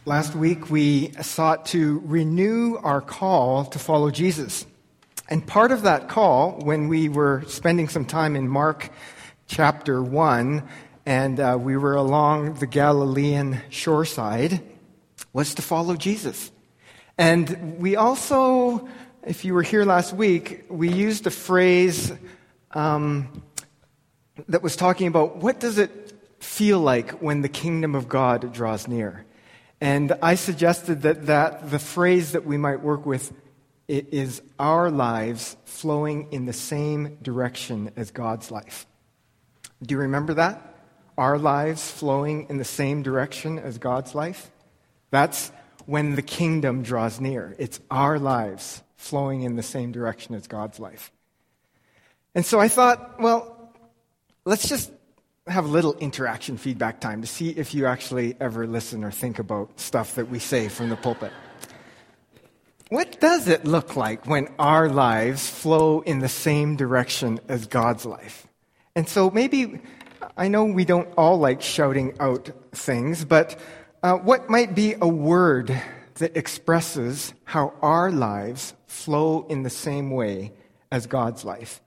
Last week, we sought to renew our call to follow Jesus. And part of that call, when we were spending some time in Mark chapter 1, and we were along the Galilean shoreside, was to follow Jesus. And we also, if you were here last week, we used a phrase that was talking about what does it feel like when the kingdom of God draws near. And I suggested that the phrase that we might work with is our lives flowing in the same direction as God's life. Do you remember that? Our lives flowing in the same direction as God's life? That's when the kingdom draws near. It's our lives flowing in the same direction as God's life. And so I thought, well, let's just have a little interaction feedback time to see if you actually ever listen or think about stuff that we say from the pulpit. What does it look like when our lives flow in the same direction as God's life? And so maybe, I know we don't all like shouting out things, but what might be a word that expresses how our lives flow in the same way as God's life?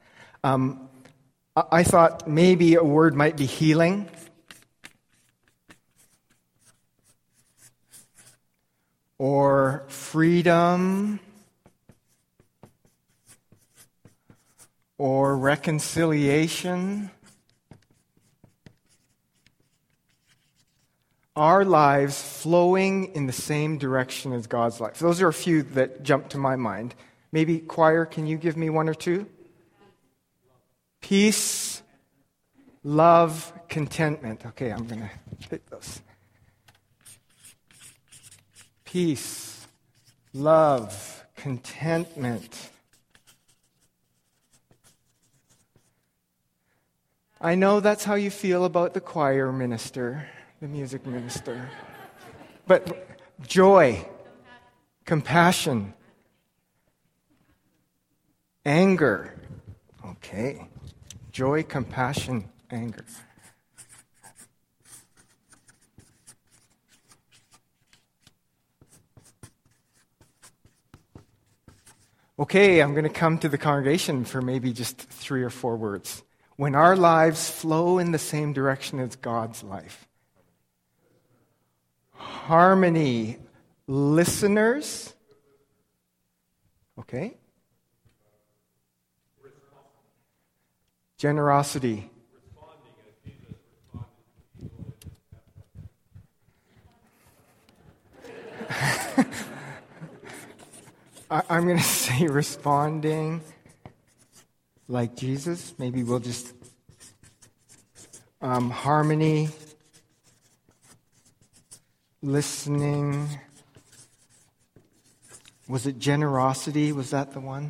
I thought maybe a word might be healing. Or freedom. Or reconciliation. Our lives flowing in the same direction as God's life. Those are a few that jump to my mind. Maybe, choir, can you give me one or two? Peace, love, contentment. Okay, I'm going to pick those. Peace, love, contentment. I know that's how you feel about the choir minister, the music minister. But joy, compassion, anger. Okay. Joy, compassion, anger. Okay, I'm going to come to the congregation for maybe just 3 or 4 words. When our lives flow in the same direction as God's life. Harmony. Listeners. Okay. Generosity. I'm going to say responding like Jesus. Maybe we'll just harmony, listening. Was it generosity? Was that the one?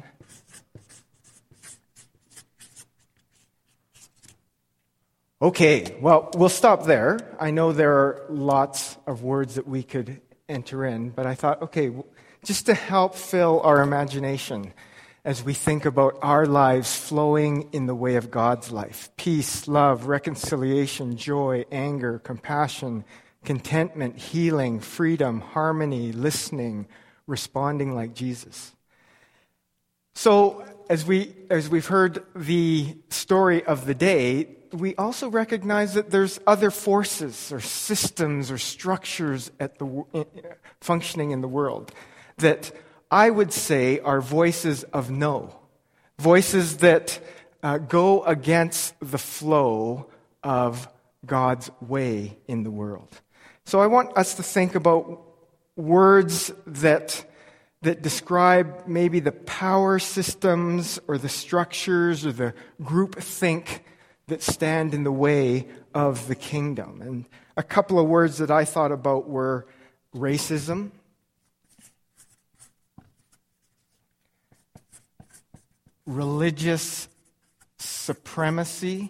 Okay, well, we'll stop there. I know there are lots of words that we could enter in, but I thought, okay, just to help fill our imagination as we think about our lives flowing in the way of God's life. Peace, love, reconciliation, joy, anger, compassion, contentment, healing, freedom, harmony, listening, responding like Jesus. So, as we've heard the story of the day, we also recognize that there's other forces or systems or structures functioning in the world that I would say are voices of no. Voices that go against the flow of God's way in the world. So I want us to think about words that describe maybe the power systems or the structures or the group think that stand in the way of the kingdom. And a couple of words that I thought about were racism, religious supremacy,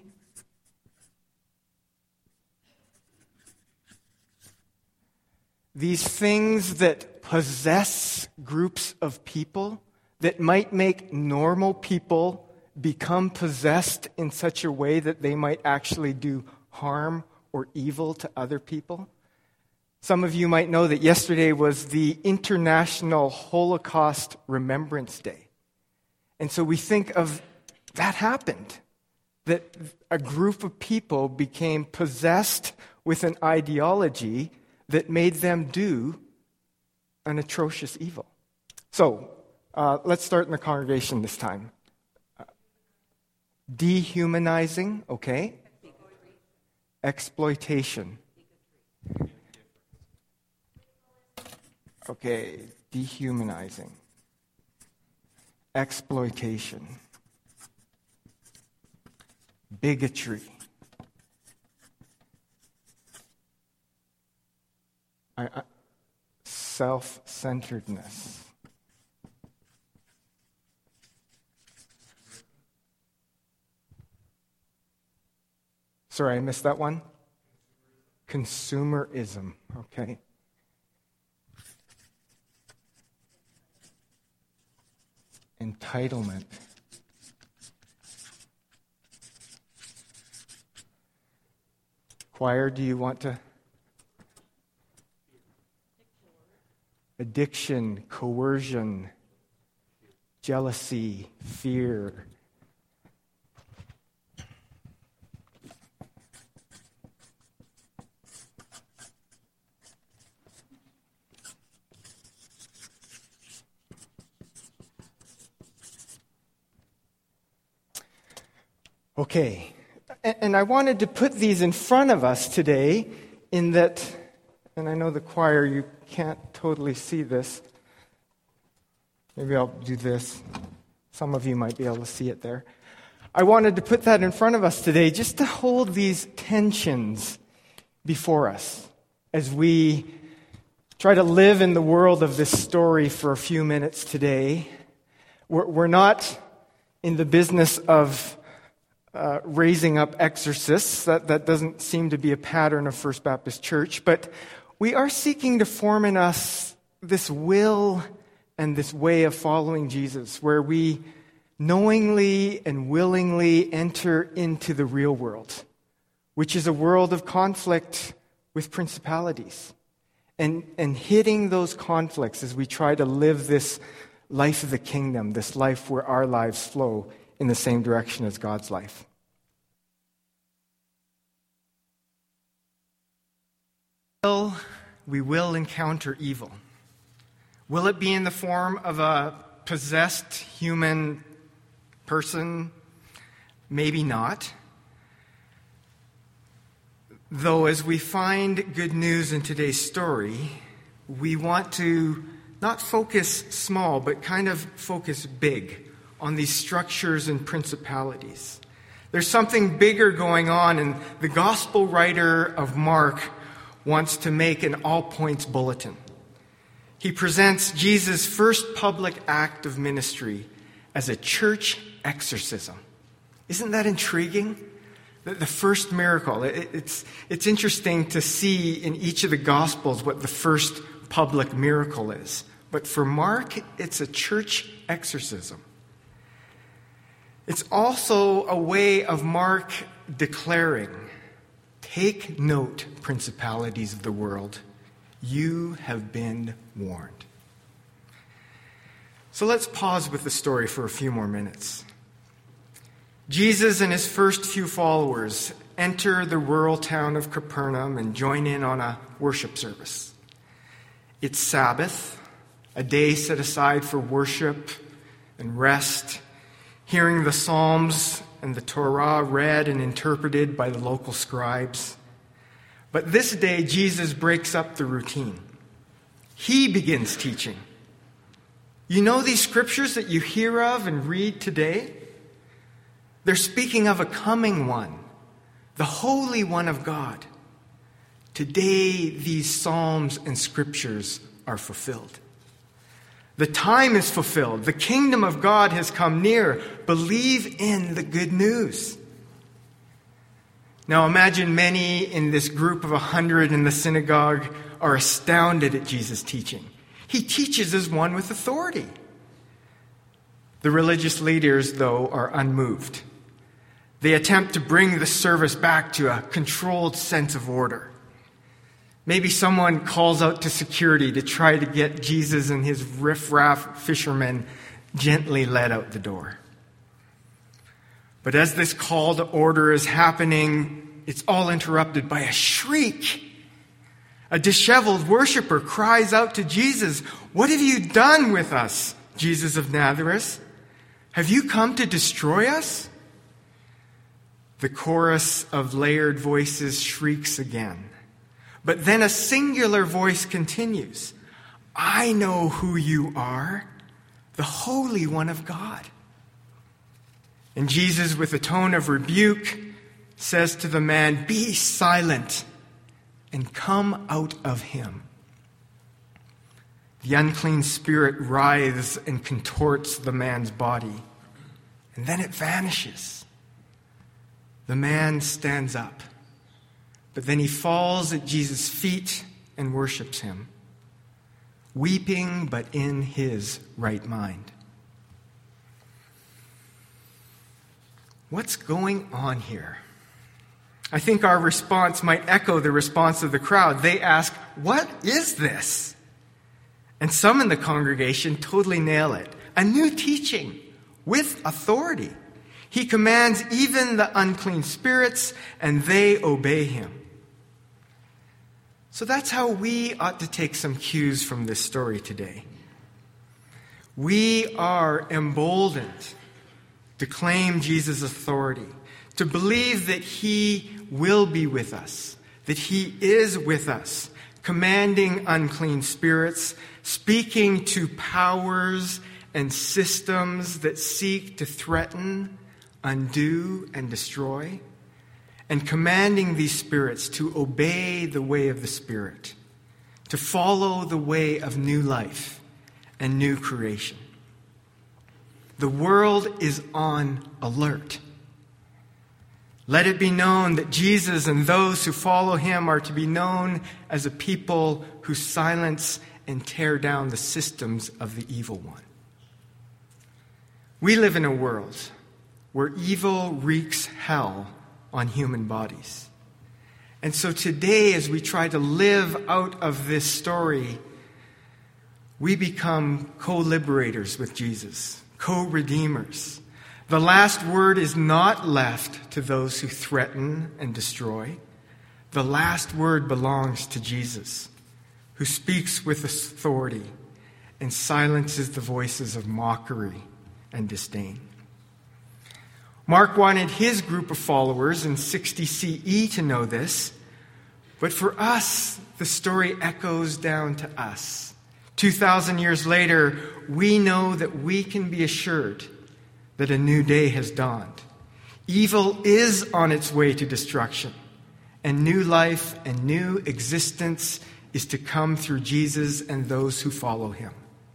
these things that possess groups of people that might make normal people become possessed in such a way that they might actually do harm or evil to other people. Some of you might know that yesterday was the International Holocaust Remembrance Day. And so we think of that happened, that a group of people became possessed with an ideology that made them do an atrocious evil. So, let's start in the congregation this time. Dehumanizing, okay. Exploitation. Okay, dehumanizing. Exploitation. Bigotry. Self-centeredness. Sorry, I missed that one. Consumerism, okay. Entitlement. Choir, do you want to? Addiction, coercion, jealousy, fear. Okay, and I wanted to put these in front of us today in that, and I know the choir, you can't totally see this. Maybe I'll do this. Some of you might be able to see it there. I wanted to put that in front of us today just to hold these tensions before us as we try to live in the world of this story for a few minutes today. We're not in the business of raising up exorcists. That doesn't seem to be a pattern of First Baptist Church. But we are seeking to form in us this will and this way of following Jesus, where we knowingly and willingly enter into the real world, which is a world of conflict with principalities. And hitting those conflicts as we try to live this life of the kingdom, this life where our lives flow in the same direction as God's life. We will encounter evil. Will it be in the form of a possessed human person? Maybe not. Though as we find good news in today's story, we want to not focus small, but kind of focus big on these structures and principalities. There's something bigger going on, and the gospel writer of Mark wants to make an all-points bulletin. He presents Jesus' first public act of ministry as a church exorcism. Isn't that intriguing? The first miracle. It's interesting to see in each of the Gospels what the first public miracle is. But for Mark, it's a church exorcism. It's also a way of Mark declaring, "Take note, principalities of the world. You have been warned." So let's pause with the story for a few more minutes. Jesus and his first few followers enter the rural town of Capernaum and join in on a worship service. It's Sabbath, a day set aside for worship and rest, hearing the Psalms and the Torah read and interpreted by the local scribes. But this day, Jesus breaks up the routine. He begins teaching. You know these scriptures that you hear of and read today? They're speaking of a coming one, the Holy One of God. Today, these Psalms and scriptures are fulfilled. The time is fulfilled. The kingdom of God has come near. Believe in the good news. Now imagine many in this group of 100 in the synagogue are astounded at Jesus' teaching. He teaches as one with authority. The religious leaders, though, are unmoved. They attempt to bring the service back to a controlled sense of order. Maybe someone calls out to security to try to get Jesus and his riffraff fishermen gently led out the door. But as this call to order is happening, it's all interrupted by a shriek. A disheveled worshiper cries out to Jesus, "What have you done with us, Jesus of Nazareth? Have you come to destroy us?" The chorus of layered voices shrieks again. But then a singular voice continues, "I know who you are, the Holy One of God." And Jesus, with a tone of rebuke, says to the man, "Be silent and come out of him." The unclean spirit writhes and contorts the man's body, and then it vanishes. The man stands up, but then he falls at Jesus' feet and worships him, weeping but in his right mind. What's going on here? I think our response might echo the response of the crowd. They ask, "What is this?" And some in the congregation totally nail it. A new teaching with authority. He commands even the unclean spirits, and they obey him. So that's how we ought to take some cues from this story today. We are emboldened to claim Jesus' authority, to believe that he will be with us, that he is with us, commanding unclean spirits, speaking to powers and systems that seek to threaten, undo, and destroy, and commanding these spirits to obey the way of the Spirit, to follow the way of new life and new creation. The world is on alert. Let it be known that Jesus and those who follow him are to be known as a people who silence and tear down the systems of the evil one. We live in a world where evil wreaks hell on human bodies. And so today, as we try to live out of this story, we become co-liberators with Jesus, co-redeemers. The last word is not left to those who threaten and destroy. The last word belongs to Jesus, who speaks with authority and silences the voices of mockery and disdain. Mark wanted his group of followers in 60 CE to know this, but for us, the story echoes down to us. 2,000 years later, we know that we can be assured that a new day has dawned. Evil is on its way to destruction, and new life and new existence is to come through Jesus and those who follow him.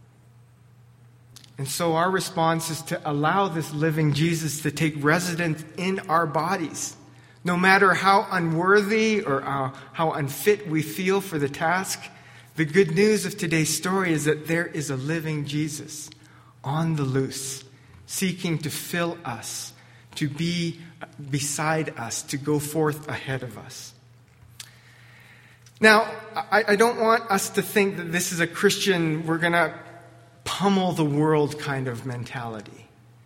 And so our response is to allow this living Jesus to take residence in our bodies. No matter how unworthy or how unfit we feel for the task, the good news of today's story is that there is a living Jesus on the loose, seeking to fill us, to be beside us, to go forth ahead of us. Now, I don't want us to think that this is a Christian, we're going to pummel the world kind of mentality.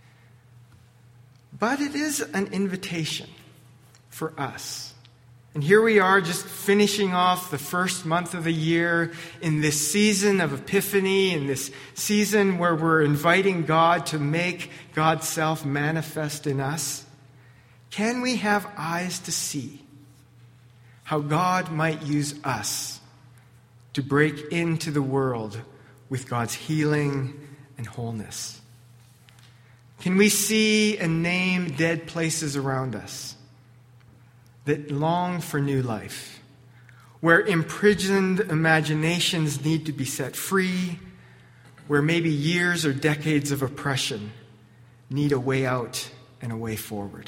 But it is an invitation for us. And here we are just finishing off the first month of the year in this season of Epiphany, in this season where we're inviting God to make God's self manifest in us. Can we have eyes to see how God might use us to break into the world with God's healing and wholeness? Can we see and name dead places around us that long for new life, where imprisoned imaginations need to be set free, where maybe years or decades of oppression need a way out and a way forward?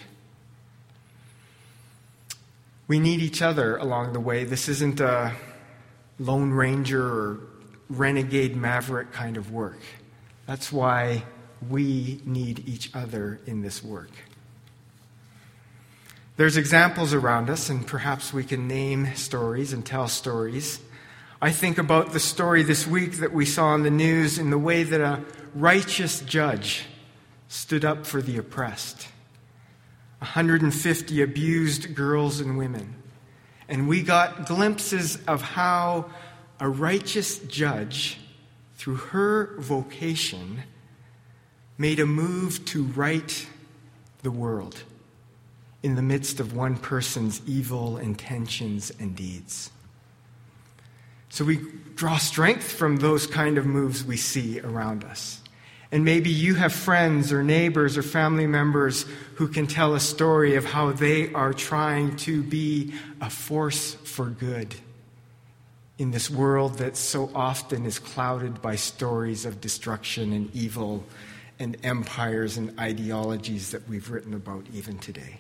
We need each other along the way. This isn't a Lone Ranger or renegade maverick kind of work. That's why we need each other in this work. There's examples around us, and perhaps we can name stories and tell stories. I think about the story this week that we saw on the news in the way that a righteous judge stood up for the oppressed. 150 abused girls and women. And we got glimpses of how a righteous judge, through her vocation, made a move to right the world in the midst of one person's evil intentions and deeds. So we draw strength from those kind of moves we see around us. And maybe you have friends or neighbors or family members who can tell a story of how they are trying to be a force for good in this world that so often is clouded by stories of destruction and evil and empires and ideologies that we've written about even today.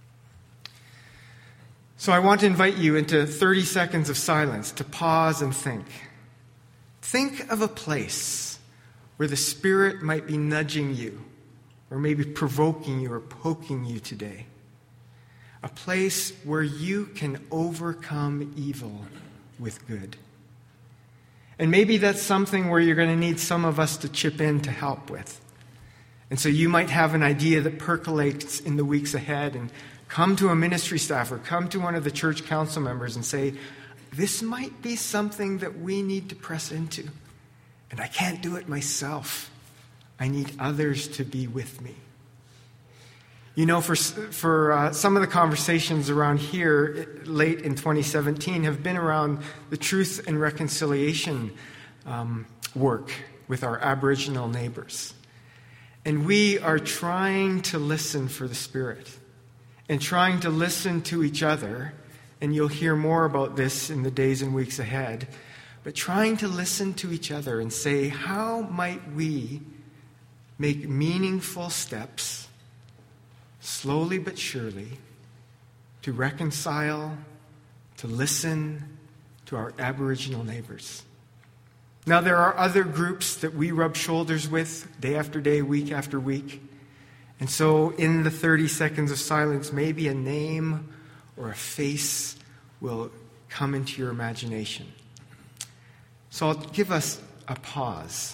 So I want to invite you into 30 seconds of silence to pause and think. Think of a place where the Spirit might be nudging you, or maybe provoking you or poking you today. A place where you can overcome evil with good. And maybe that's something where you're going to need some of us to chip in to help with. And so you might have an idea that percolates in the weeks ahead, and come to a ministry staff or come to one of the church council members and say, this might be something that we need to press into. And I can't do it myself. I need others to be with me. You know, for some of the conversations around here late in 2017 have been around the truth and reconciliation work with our Aboriginal neighbors. And we are trying to listen for the Spirit and trying to listen to each other. And you'll hear more about this in the days and weeks ahead. But trying to listen to each other and say, how might we make meaningful steps, slowly but surely, to reconcile, to listen to our Aboriginal neighbors? Now, there are other groups that we rub shoulders with day after day, week after week. And so in the 30 seconds of silence, maybe a name or a face will come into your imagination. So I'll give us a pause.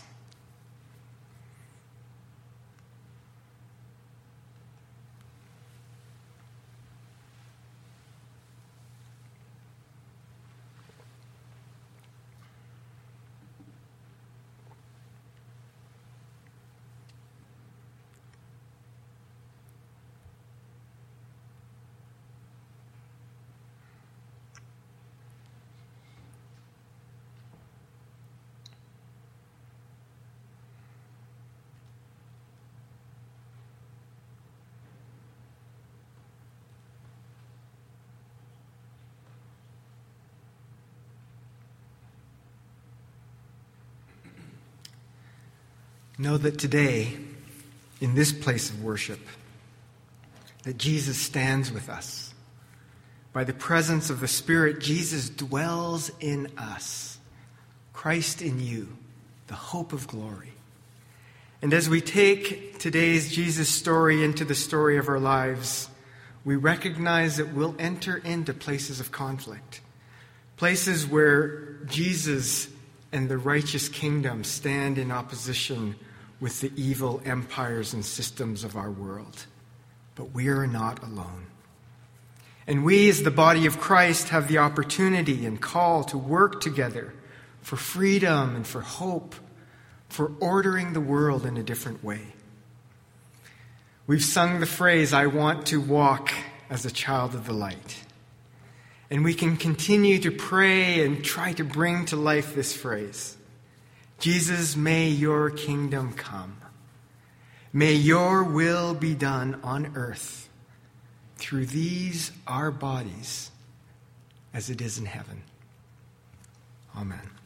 Know that today, in this place of worship, that Jesus stands with us. By the presence of the Spirit, Jesus dwells in us. Christ in you, the hope of glory. And as we take today's Jesus story into the story of our lives, we recognize that we'll enter into places of conflict. Places where Jesus and the righteous kingdom stand in opposition with the evil empires and systems of our world. But we are not alone. And we, as the body of Christ, have the opportunity and call to work together for freedom and for hope, for ordering the world in a different way. We've sung the phrase, I want to walk as a child of the light. And we can continue to pray and try to bring to life this phrase. Jesus, may your kingdom come. May your will be done on earth through these, our bodies, as it is in heaven. Amen.